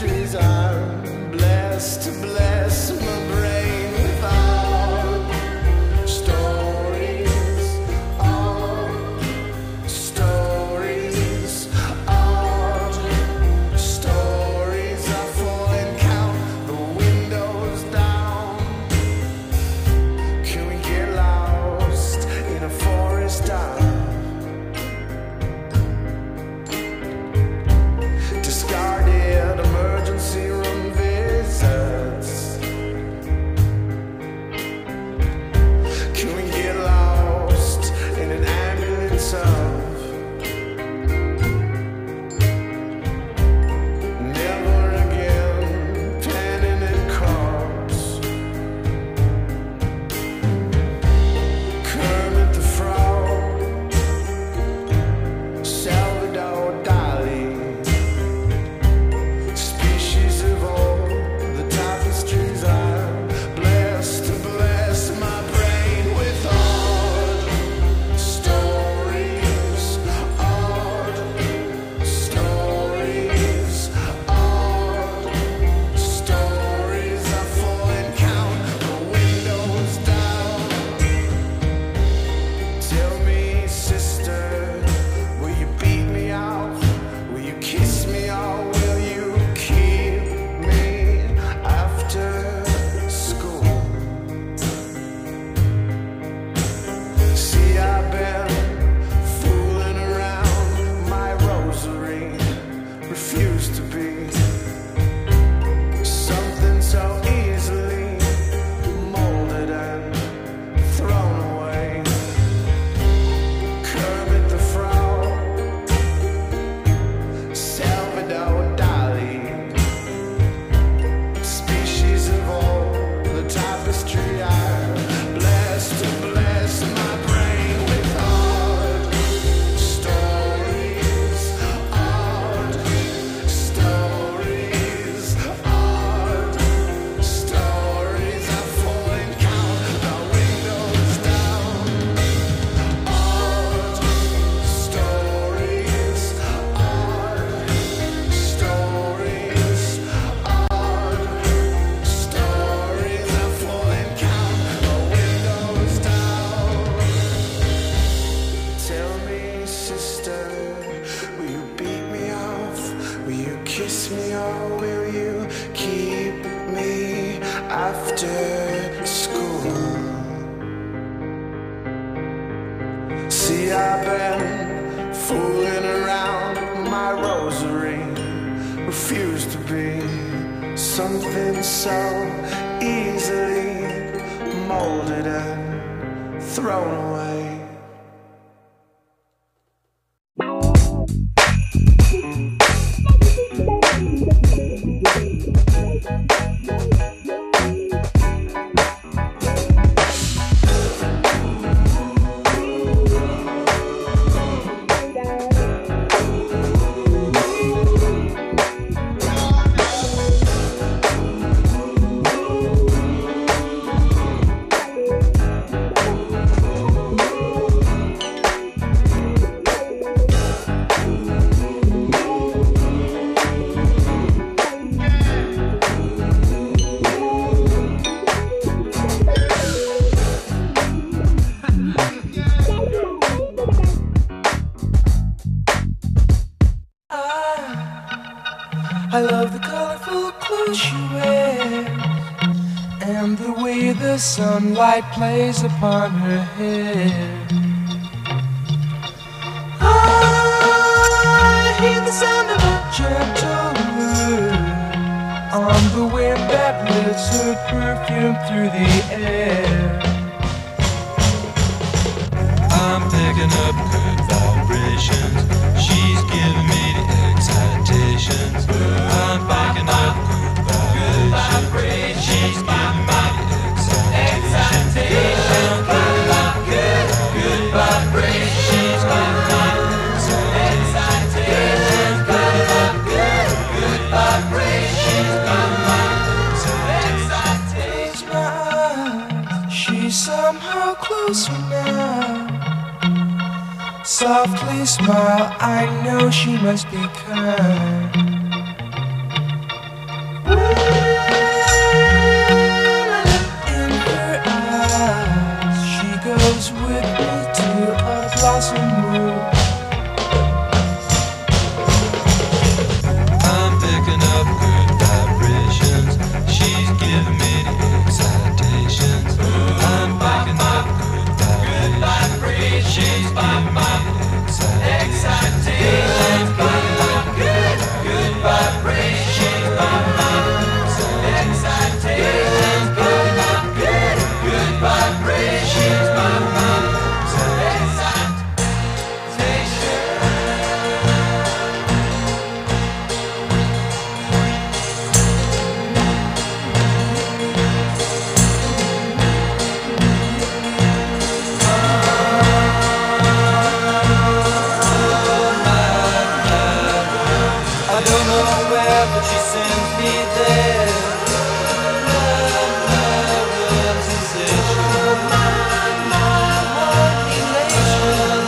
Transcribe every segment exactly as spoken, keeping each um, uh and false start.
tapestries. I'm blessed to bless my brain with art. Stories, art, stories, art. Stories are full and count the windows down. Can we get lost in a forest dark? Discarded emergency room visits. Can we get lost in an ambulance of never again penning and crops? Kermit the Frog, Salvador Dali. Species of all the tapestries. I'm blessed to bless my brain with art. Stories, art, stories, art. Stories are full and count the windows down. Tell me, sister, will you beat me off? Will you kiss me or will you keep me after school? See, I've been fooling around my rosary. Refuse to be something so easily molded and thrown away. Kermit the Frog, Salvador Dali. Species of all the tapestry. I'm blessed to bless my brain with art. Stories, art, stories, art. Stories are full and count the windows down. Art, stories, art, stories, art. Stories are full and count the windows down. Tell me, sister, will you beat me off? Will you kiss me or will you keep me after school? See, I've been fooling around my rosary. Refuse to be something so easily molded and thrown away. I love the colorful clothes she wears and the way the sunlight plays upon her hair. I hear the sound of a gentle word on the wind that lifts her perfume through the air. I'm picking up good vibrations. She's giving me the excitations. I'm picking up good vibrations. She's giving me the excitations. I'm picking up good, good vibrations. She's giving me the excitations. I'm picking up good, good vibrations. She's giving me the excitations. Close my eyes, she's somehow closer now. Softly smile, I know she must be kind. don't know where, but she sends me there. Love, love, love, sensation. Love, love, elation.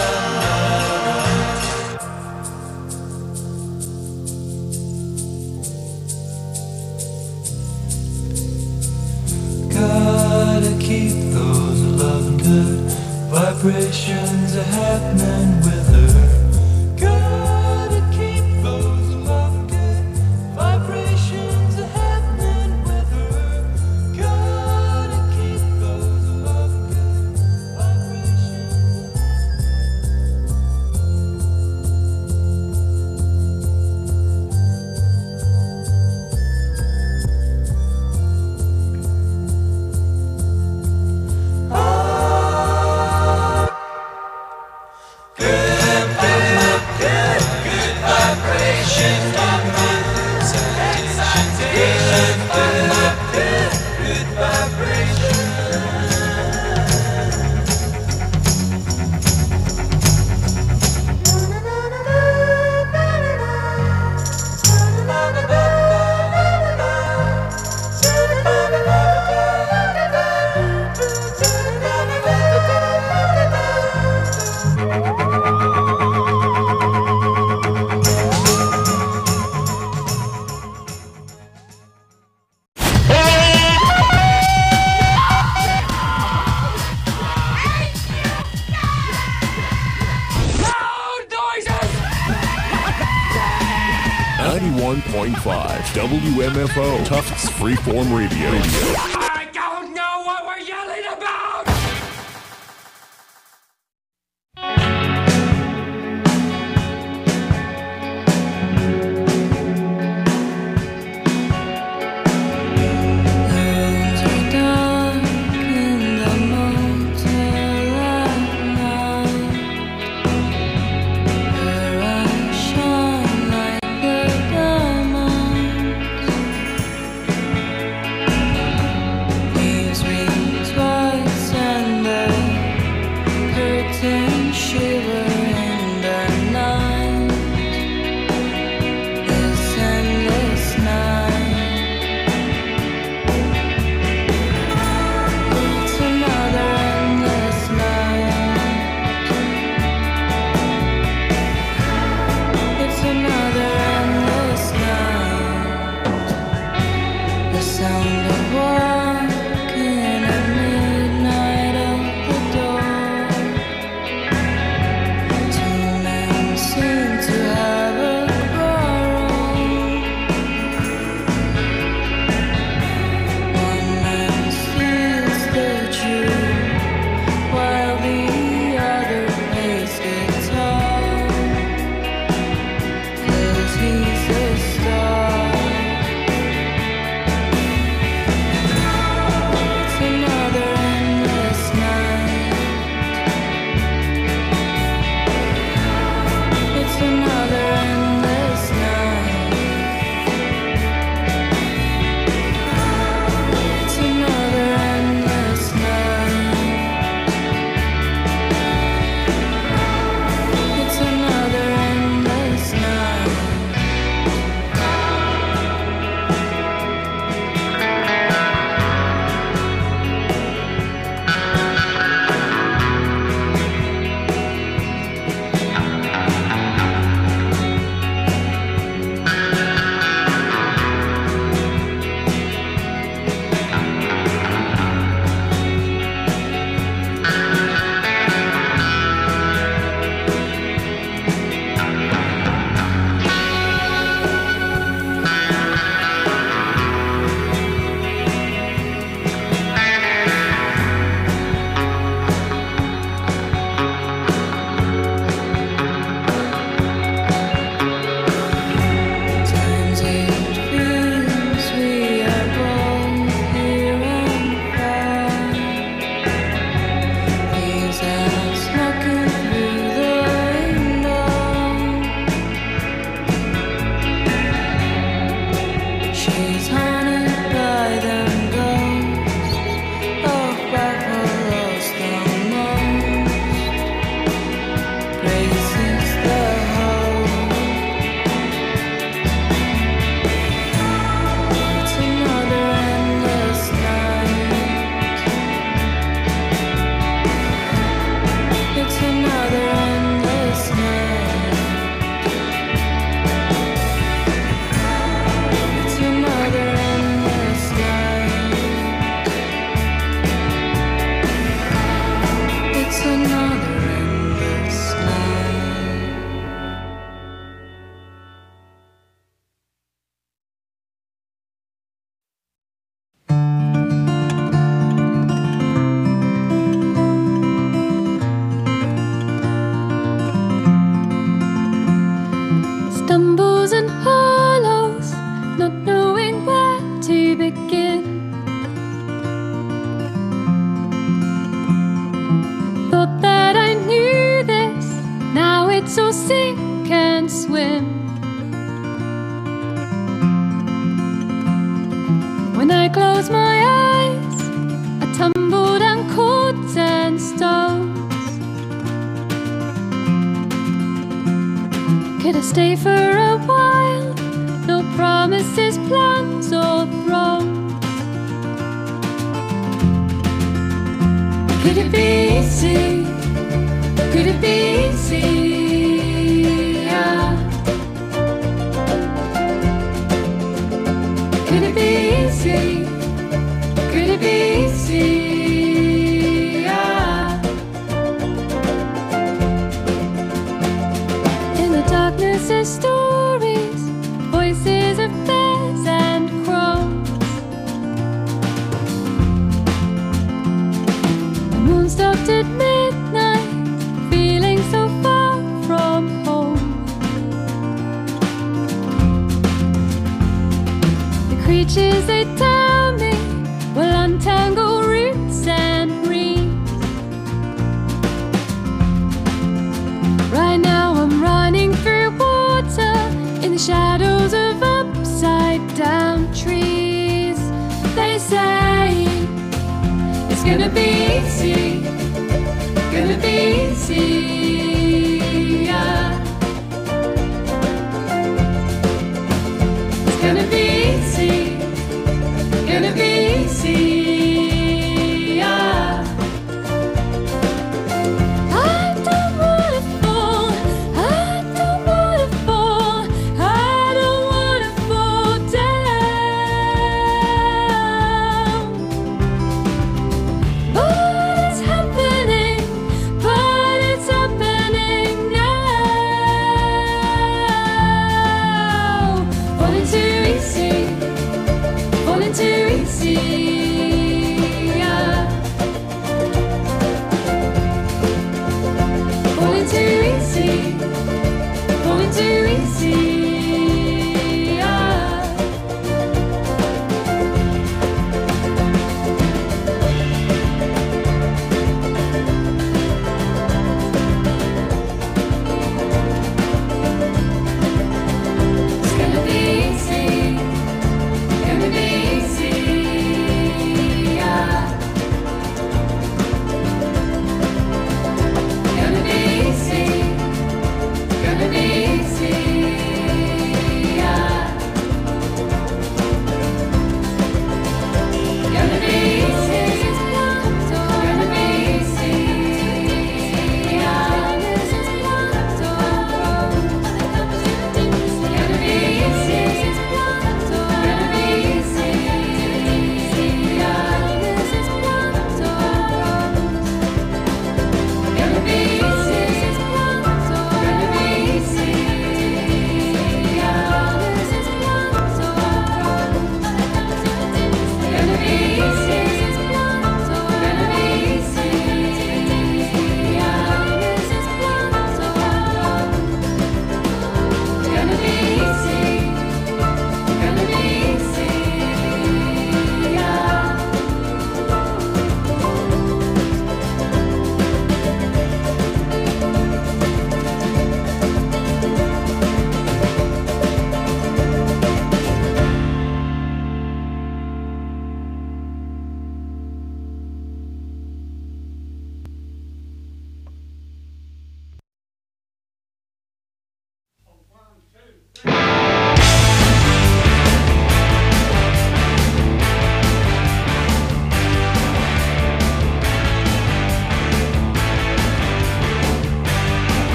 Gotta keep those loving good vibrations are happening with her. Gotta keep those loving good vibrations are happening with her. Gotta keep those loving good vibrations. ninety-one point five W M F O Tufts Freeform Radio. I don't know what we're yelling about! hills and hollows, not knowing where to begin. Thought that I knew this, now it's all sink and swim. When I close my eyes, I tumble down cords and stones. Could I stay for a while? No promises, plans or thrones. Could it be easy? Could it be easy? Yeah. Could it be easy? Could it be easy? Yeah. In the darkness there's stories, voices of bears and crows. The moon stopped at midnight, feeling so far from home. The creatures they tell me will untangle roots and reeds. Right now I'm running through water in the shadows of upside down trees. They say it's gonna be easy, gonna be easy, yeah. It's gonna be easy, gonna be easy, yeah. I don't wanna fall, I don't wanna fall, I don't wanna fall down. But it's happening, but it's happening now. Falling too easy, falling too easy, yeah. Falling too easy, falling too easy, yeah. It's gonna be easy,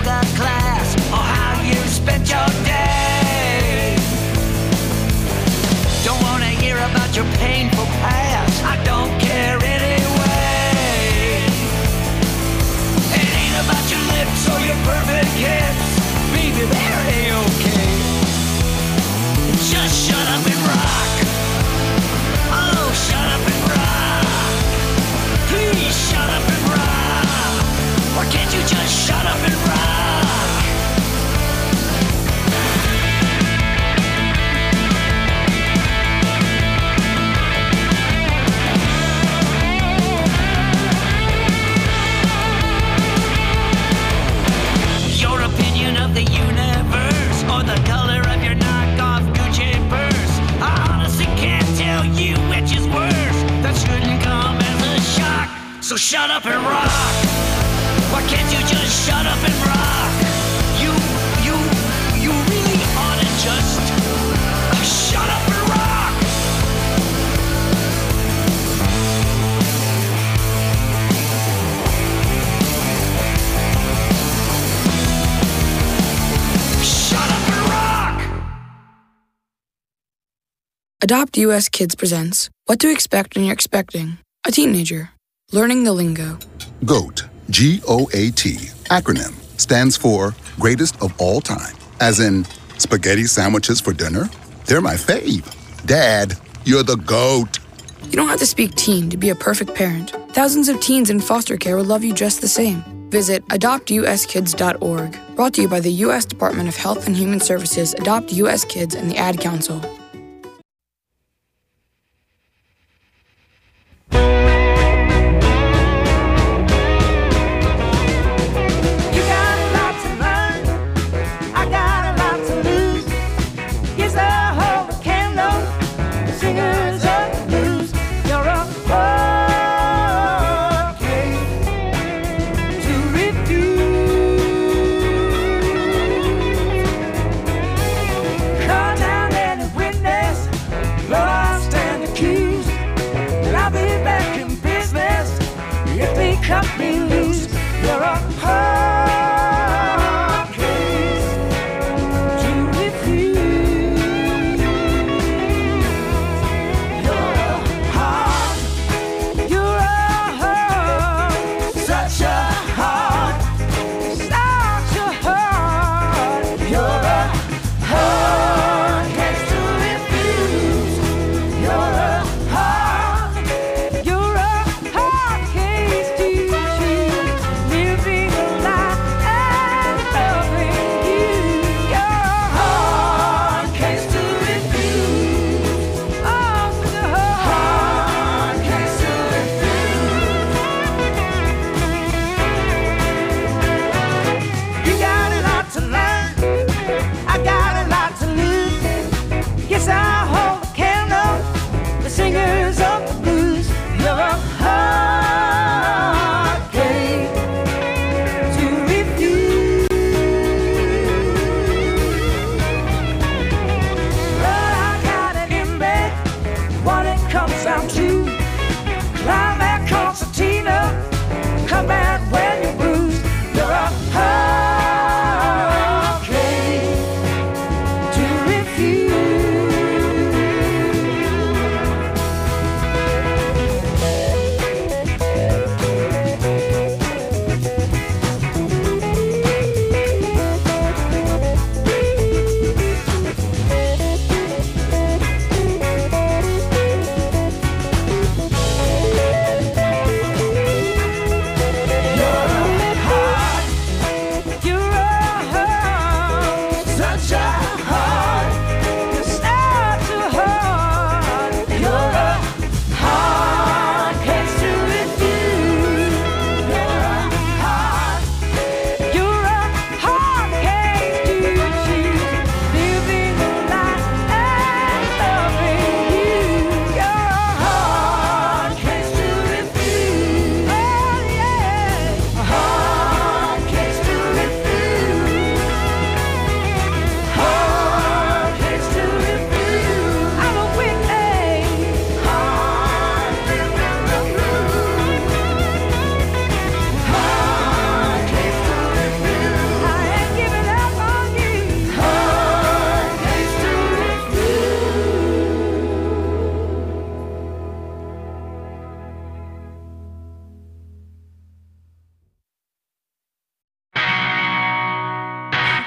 yoga class or how you spent your day. Don't wanna hear about your painful past, I don't care anyway. It ain't about your lips or your perfect hips, baby, they're A-okay. Just shut up and rock. Oh, shut up and rock. Please shut up and rock. Or can't you just shut up and rock? Your opinion of the universe or the color of your knockoff Gucci purse, I honestly can't tell you which is worse. That shouldn't come as a shock. So shut up and rock. Why can't you just shut up and rock? You, you, you really ought to just uh, shut up and rock. Shut up and rock. Adopt U S Kids presents What to Expect When You're Expecting a Teenager. Learning the lingo. GOAT, G O A T, acronym, stands for Greatest of All Time. As in, spaghetti sandwiches for dinner? They're my fave. Dad, you're the GOAT. You don't have to speak teen to be a perfect parent. Thousands of teens in foster care will love you just the same. Visit adopt u s kids dot org. Brought to you by the U S Department of Health and Human Services, Adopt U S Kids, and the Ad Council. You're a hard case to choose, living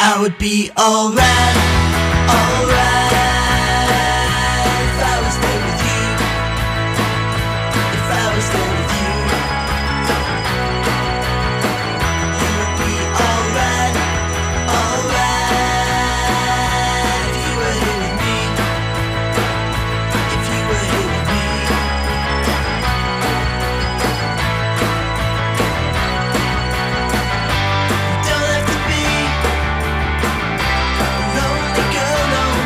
I would be alright, alright if I was there with you, if I was there with you. You would be alright, alright if you were here with me, if you were here with me. You don't have to be a lonely girl no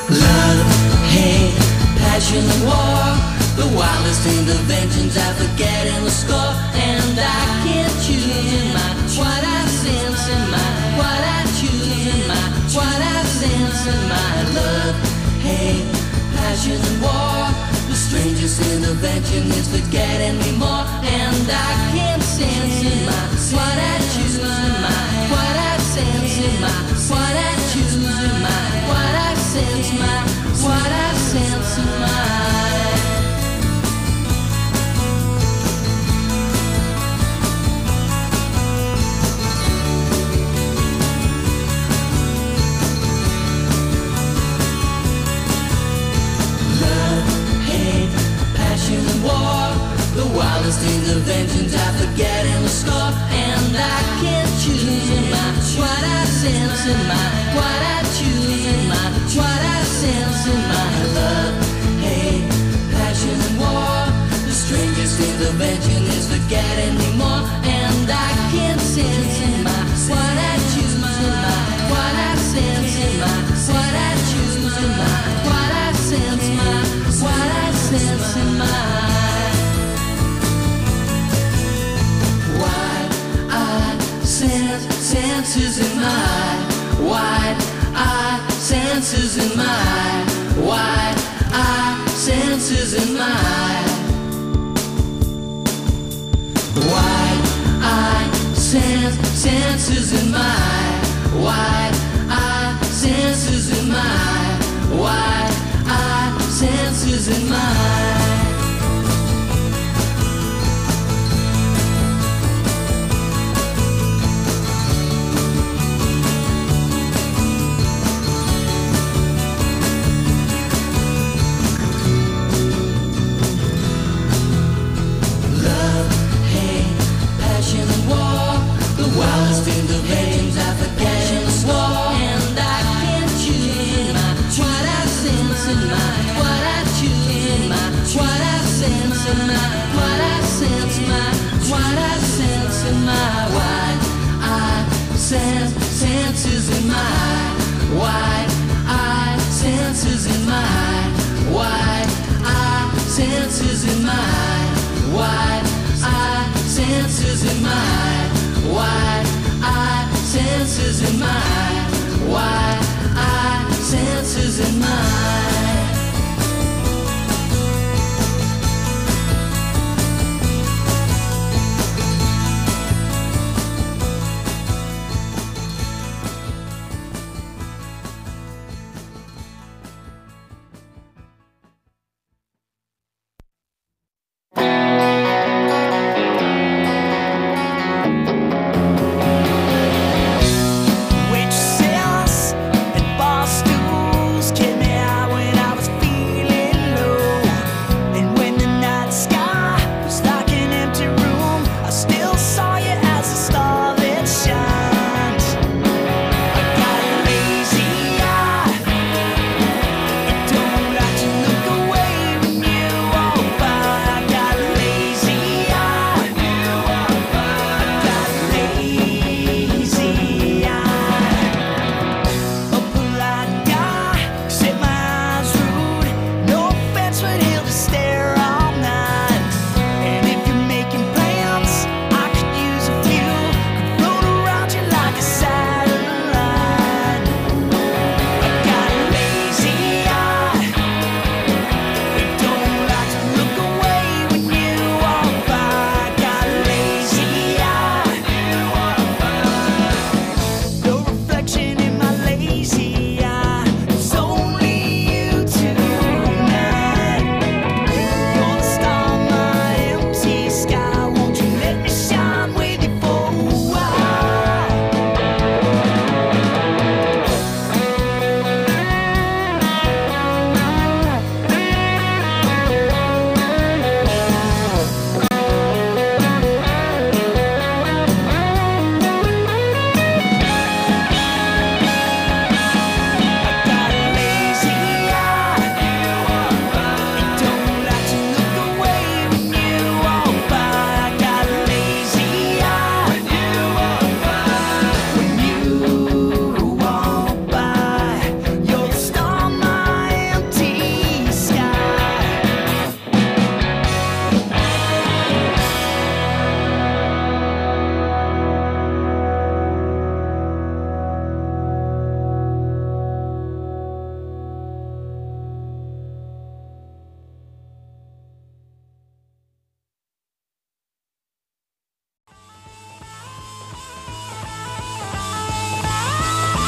Love, hate, passion and war, the wildest interventions I forget in the score. And I can't choose in my what I sense in my what I choose in my what I sense in my love, hate, passion and war. The strangest intervention is forgetting me more. And I can't sense in my what I choose in my what I sense in my what I choose in my what I sense my what I sense in my. The wildest interventions I forget in the score. And I can't choose in my what I sense in my what I choose in my what I sense in my love, hate, passion and war. The strangest intervention is forgetting me more. And I can't sense in my what I choose in my what I sense in my what I choose in my what I sense my what I sense in my. Senses in my wide eye, senses in my wide eye, senses in my wide eye, sense, senses in my wide eye, senses in my wide eye, senses in my. Wildest interventions I forget in the war. And I can't choose in my what I sense in my what I choose in my what I sense in my what I sense my what I sense in my wide eye sense senses in my wide eye senses in my wide eye senses in my wide eye senses in my wide eye senses in my wide eye senses in my. Which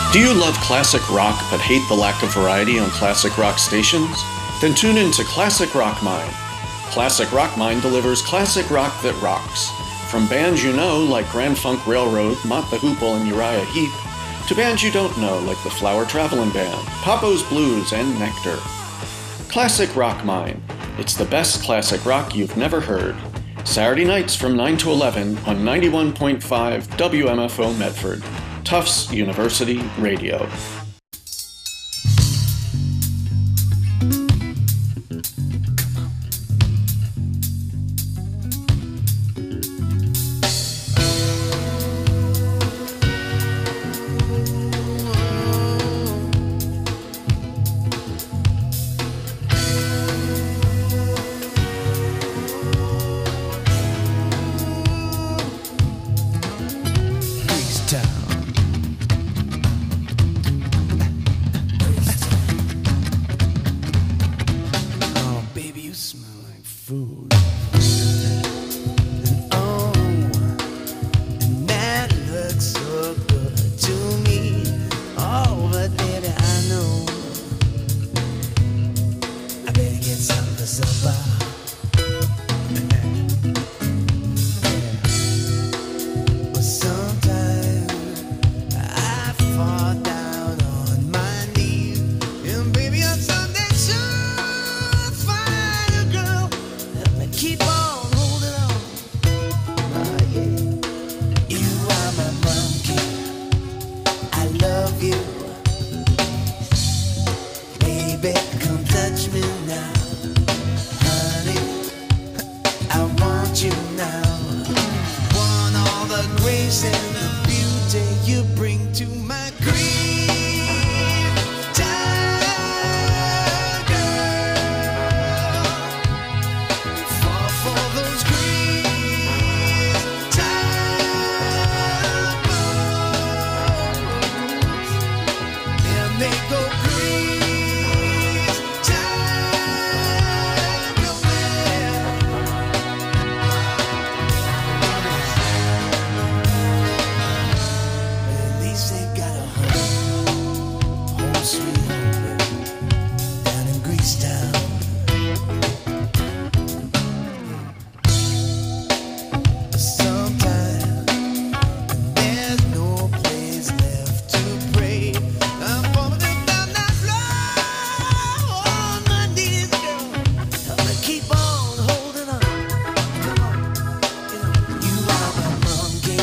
Do you love classic rock but hate the lack of variety on classic rock stations? Then tune in to Classic Rock Mine. Classic Rock Mine delivers classic rock that rocks. From bands you know like Grand Funk Railroad, Mott the Hoople, and Uriah Heep, to bands you don't know like the Flower Traveling Band, Papo's Blues, and Nectar. Classic Rock Mine. It's the best classic rock you've never heard. Saturday nights from nine to eleven on ninety-one point five W M F O Medford, Tufts University Radio.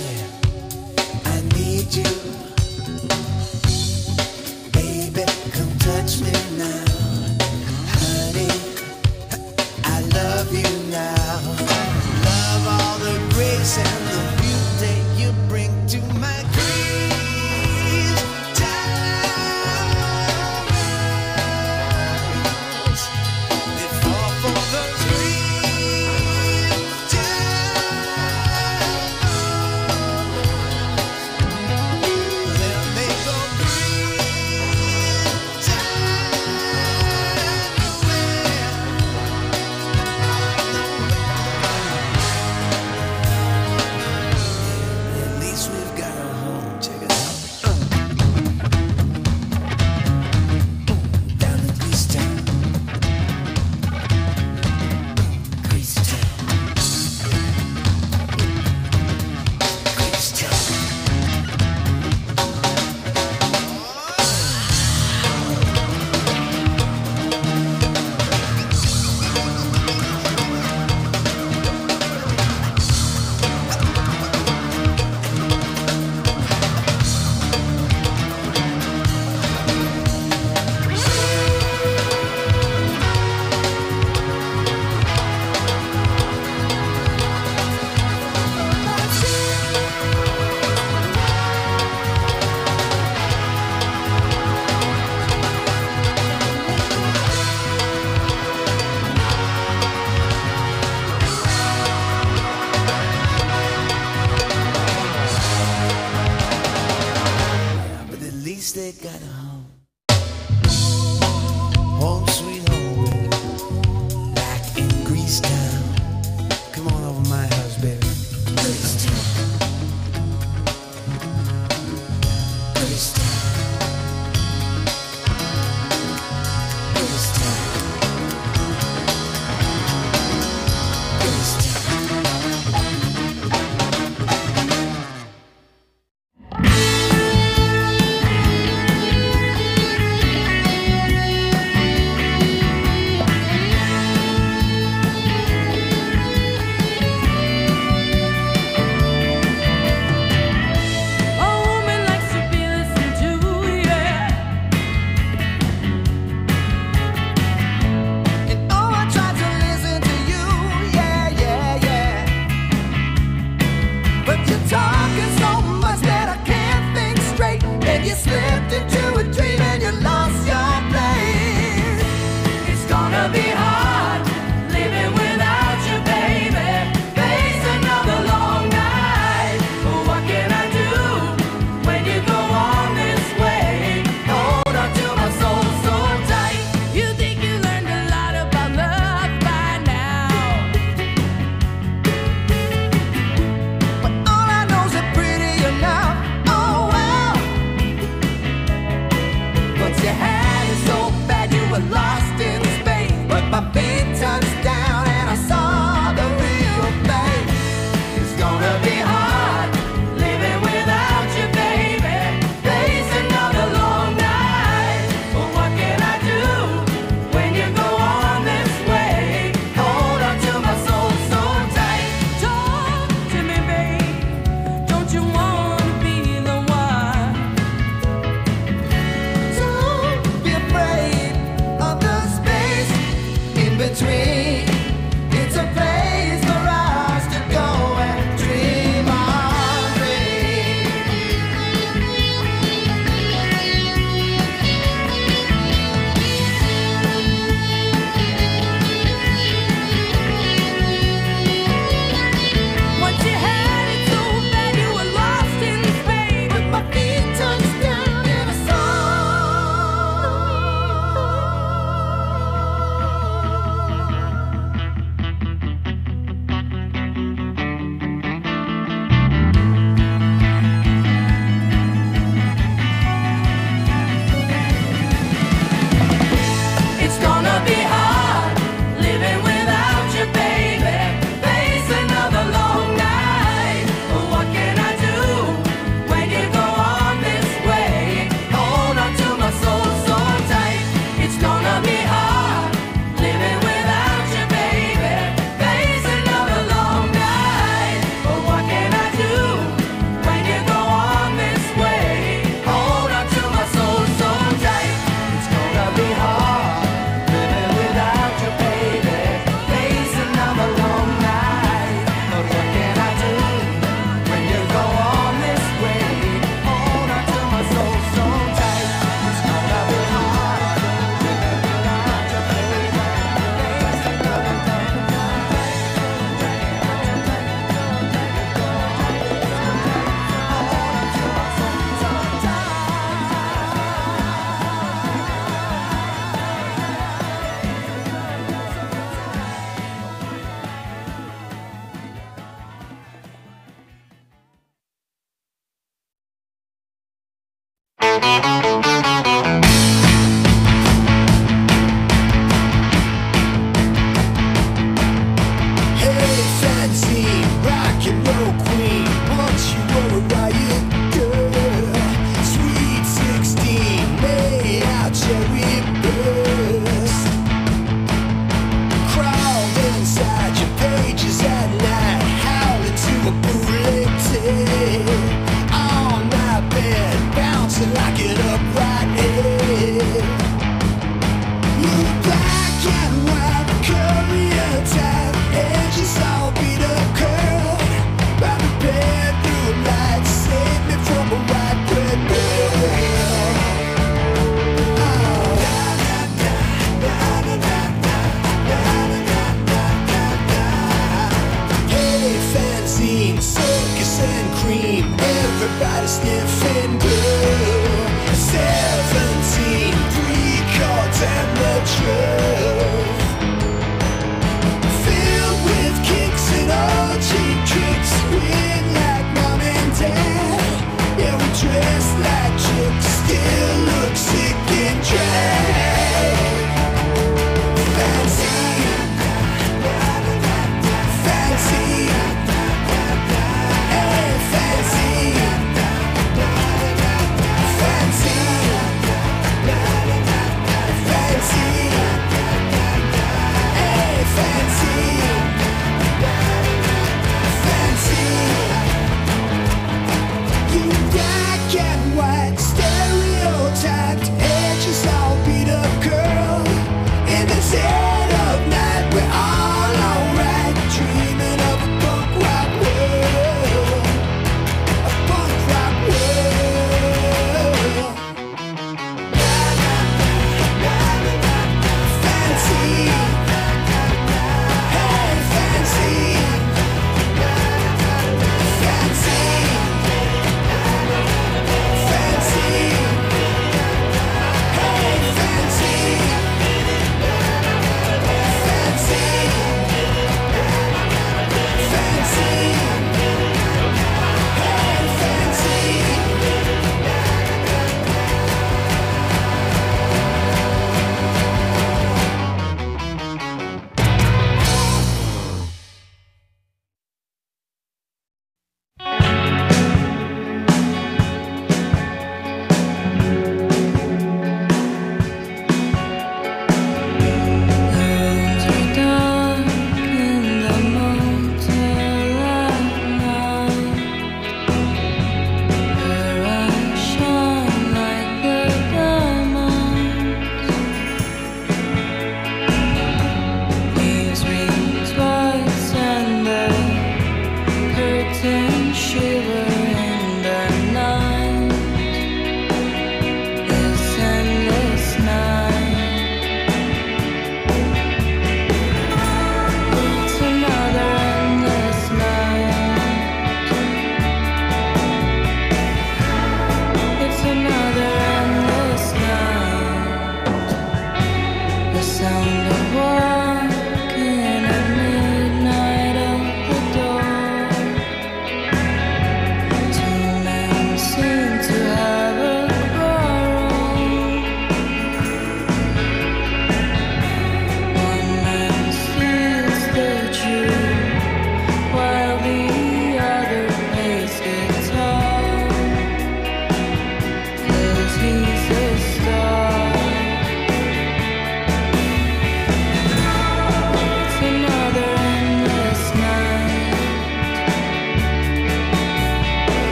Come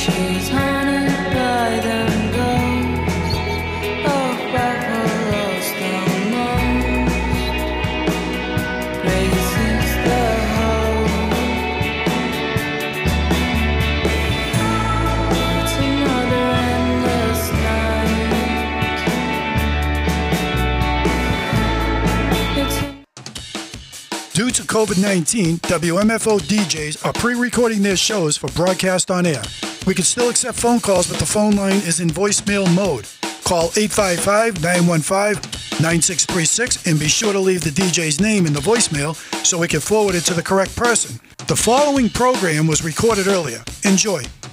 She's haunted by them ghosts of buffaloes the most. Raises the hope. It's another endless night. It's Due to COVID nineteen, W M F O D Js are pre-recording their shows for broadcast on air. We can still accept phone calls, but the phone line is in voicemail mode. Call eight five five, nine one five, nine six three six and be sure to leave the D J's name in the voicemail so we can forward it to the correct person. The following program was recorded earlier. Enjoy.